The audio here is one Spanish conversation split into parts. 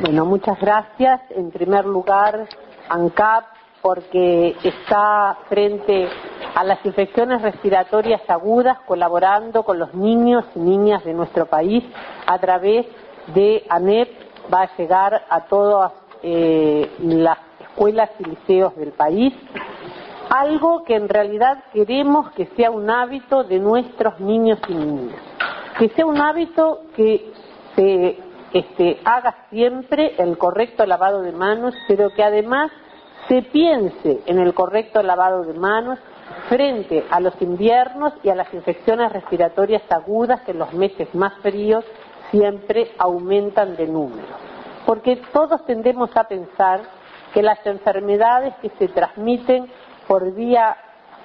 Bueno, muchas gracias. En primer lugar, ANCAP, porque está frente a las infecciones respiratorias agudas, colaborando con los niños y niñas de nuestro país a través de ANEP. Va a llegar a todas las escuelas y liceos del país, algo que en realidad queremos que sea un hábito de nuestros niños y niñas, que sea un hábito que se haga siempre el correcto lavado de manos, pero que además se piense en el correcto lavado de manos frente a los inviernos y a las infecciones respiratorias agudas que en los meses más fríos siempre aumentan de número. Porque todos tendemos a pensar que las enfermedades que se transmiten por vía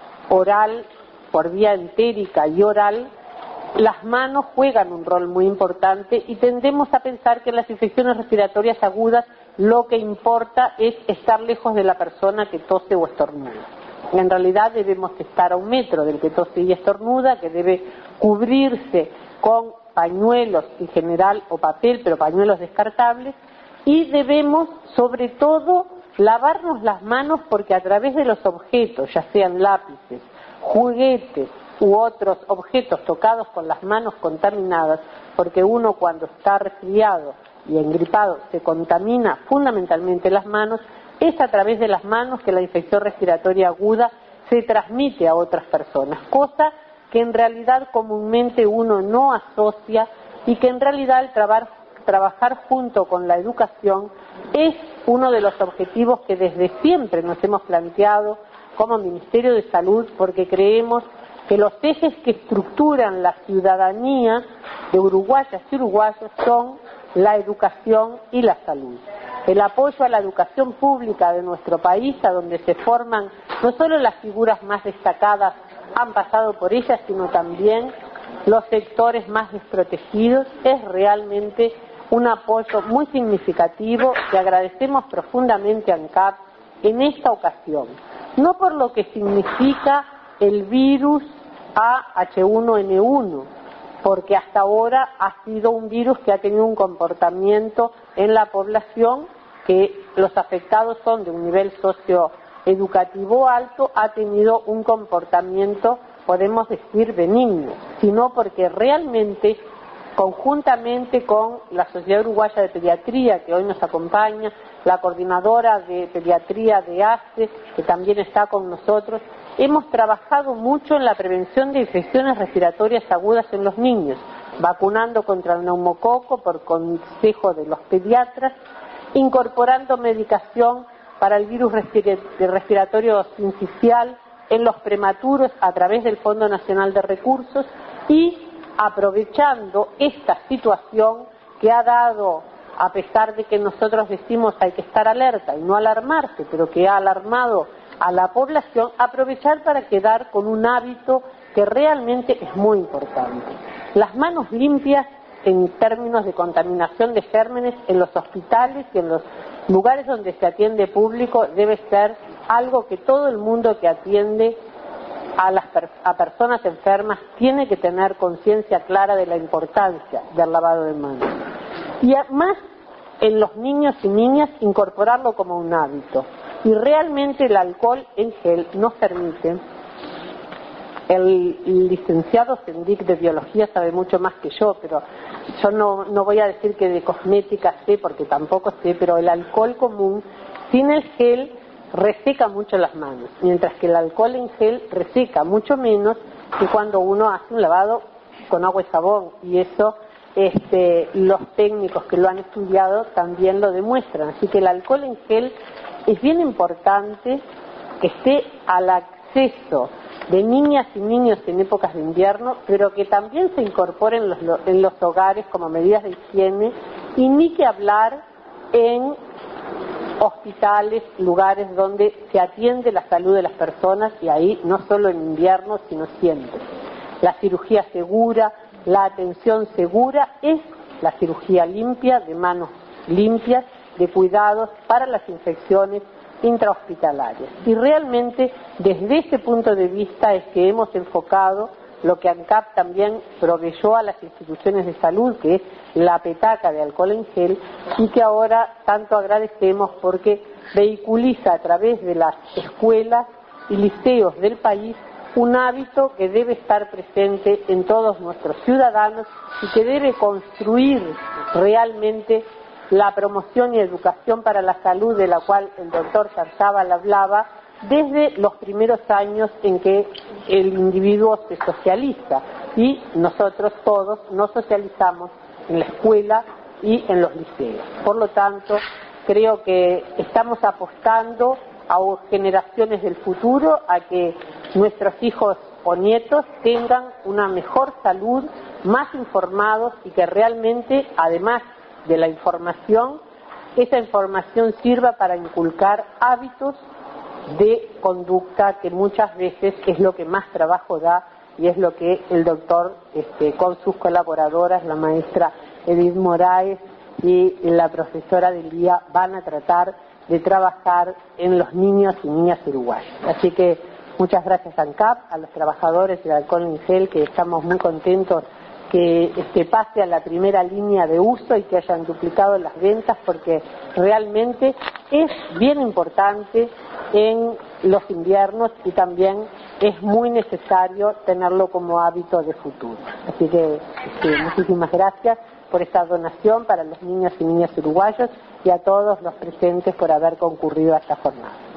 oral, por vía entérica y oral, las manos juegan un rol muy importante y tendemos a pensar que en las infecciones respiratorias agudas lo que importa es estar lejos de la persona que tose o estornuda. En realidad debemos estar a 1 metro del que tose y estornuda, que debe cubrirse con pañuelos en general o papel, pero pañuelos descartables, y debemos sobre todo lavarnos las manos, porque a través de los objetos, ya sean lápices, juguetes u otros objetos tocados con las manos contaminadas, porque uno cuando está resfriado y engripado se contamina fundamentalmente las manos, es a través de las manos que la infección respiratoria aguda se transmite a otras personas, cosa que en realidad comúnmente uno no asocia y que en realidad el trabajar junto con la educación es uno de los objetivos que desde siempre nos hemos planteado como Ministerio de Salud, porque creemos que los ejes que estructuran la ciudadanía de uruguayas y uruguayos son la educación y la salud. El apoyo a la educación pública de nuestro país, a donde se forman no solo las figuras más destacadas, han pasado por ellas, sino también los sectores más desprotegidos, es realmente un apoyo muy significativo que agradecemos profundamente a ANCAP en esta ocasión. No por lo que significa el virus H1N1, porque hasta ahora ha sido un virus que ha tenido un comportamiento en la población, que los afectados son de un nivel socioeducativo alto, ha tenido un comportamiento, podemos decir, benigno, sino porque realmente, conjuntamente con la Sociedad Uruguaya de Pediatría, que hoy nos acompaña, la coordinadora de pediatría de ACE, que también está con nosotros, hemos trabajado mucho en la prevención de infecciones respiratorias agudas en los niños, vacunando contra el neumococo por consejo de los pediatras, incorporando medicación para el virus respiratorio sincicial en los prematuros a través del Fondo Nacional de Recursos y aprovechando esta situación que ha dado, a pesar de que nosotros decimos hay que estar alerta y no alarmarse, pero que ha alarmado a la población, aprovechar para quedar con un hábito que realmente es muy importante. Las manos limpias en términos de contaminación de gérmenes en los hospitales y en los lugares donde se atiende público debe ser algo que todo el mundo que atiende a personas enfermas tiene que tener conciencia clara de la importancia del lavado de manos. Y además, en los niños y niñas, incorporarlo como un hábito. Y realmente el alcohol en gel nos permite, el licenciado Sendik de Biología sabe mucho más que yo, pero yo no voy a decir que de cosmética sé, porque tampoco sé, pero el alcohol común, sin el gel, reseca mucho las manos, mientras que el alcohol en gel reseca mucho menos que cuando uno hace un lavado con agua y jabón, y eso los técnicos que lo han estudiado también lo demuestran. Así que el alcohol en gel es bien importante que esté al acceso de niñas y niños en épocas de invierno, pero que también se incorporen en los hogares como medidas de higiene, y ni que hablar en hospitales, lugares donde se atiende la salud de las personas, y ahí no solo en invierno, sino siempre. La cirugía segura, la atención segura es la cirugía limpia, de manos limpias, de cuidados para las infecciones intrahospitalarias. Y realmente desde ese punto de vista es que hemos enfocado lo que ANCAP también proveyó a las instituciones de salud, que es la petaca de alcohol en gel, y que ahora tanto agradecemos porque vehiculiza a través de las escuelas y liceos del país un hábito que debe estar presente en todos nuestros ciudadanos y que debe construir realmente la promoción y educación para la salud de la cual el doctor Sarzábal hablaba desde los primeros años en que el individuo se socializa, y nosotros todos nos socializamos en la escuela y en los liceos. Por lo tanto, creo que estamos apostando a generaciones del futuro, a que nuestros hijos o nietos tengan una mejor salud, más informados, y que realmente, además de la información, esa información sirva para inculcar hábitos de conducta que muchas veces es lo que más trabajo da, y es lo que el doctor con sus colaboradoras, la maestra Edith Moraes y la profesora del día, van a tratar de trabajar en los niños y niñas uruguayos. Así que muchas gracias a ANCAP, a los trabajadores del alcohol en gel, que estamos muy contentos que pase a la primera línea de uso y que hayan duplicado las ventas, porque realmente es bien importante en los inviernos y también es muy necesario tenerlo como hábito de futuro. Así que muchísimas gracias por esta donación para los niños y niñas uruguayos, y a todos los presentes por haber concurrido a esta jornada.